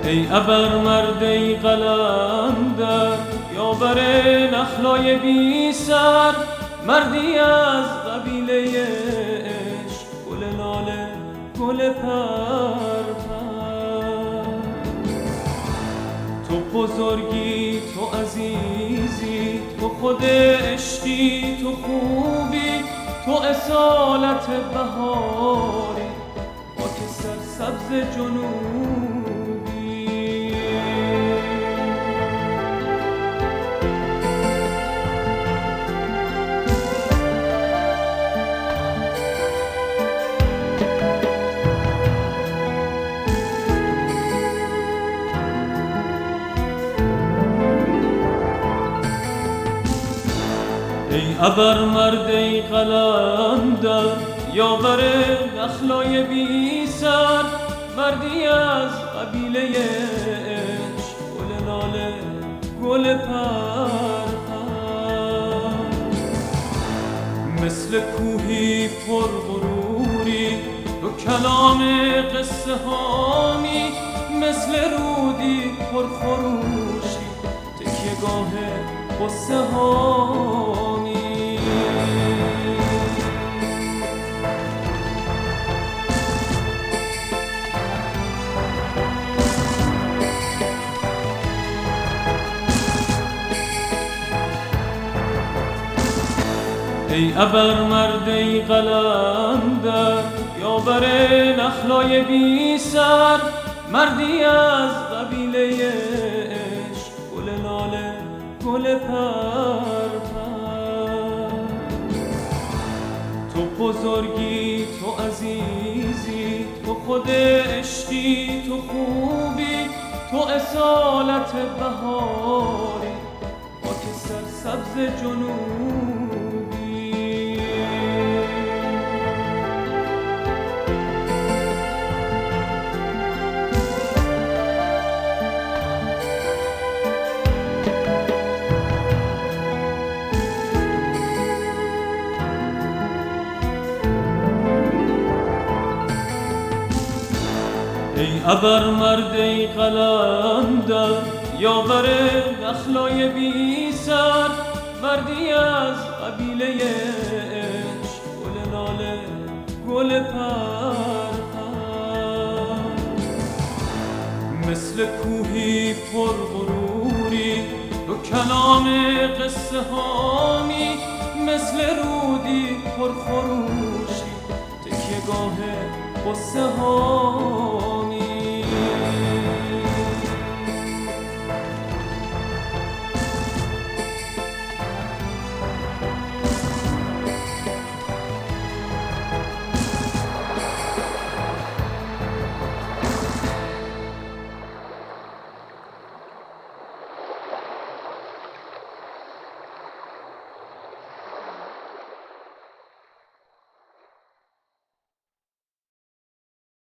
ای ابرمرد ای قلندر یاور نخلای بی سر، مردی از قبیله عشق، گل لاله گل پرپر. تو بزرگی تو عزیزی تو خود عشقی تو خوبی تو اصالت بهاری خاک سرسبز جنوبی. ای ابرمرد ای قلندر یاور نخلای بی سر، مردی از قبیله عشق، گل لاله گل پرپر. مثل کوهی پر غروری تو کلام قصه هامی، مثل رودی پر خروشی تکیه گاه قصه هامی. ای ابرمرد ای قلندر یاور نخلای بی سر، مردی از قبیله عشق، گل لاله گل پرپر. تو بزرگی تو عزیزی تو خود عشقی تو خوبی تو اصالت بهاری خاک سرسبز جنوبی. ای ابرمرد ای قلندر یاور نخلای بی سر، مردی از قبیله عشق، گل لاله گل پرپر. مثل کوهی پر غروری تو کلام قصه هامی، مثل رودی پر خروشی تکیه گاه قصه هامی.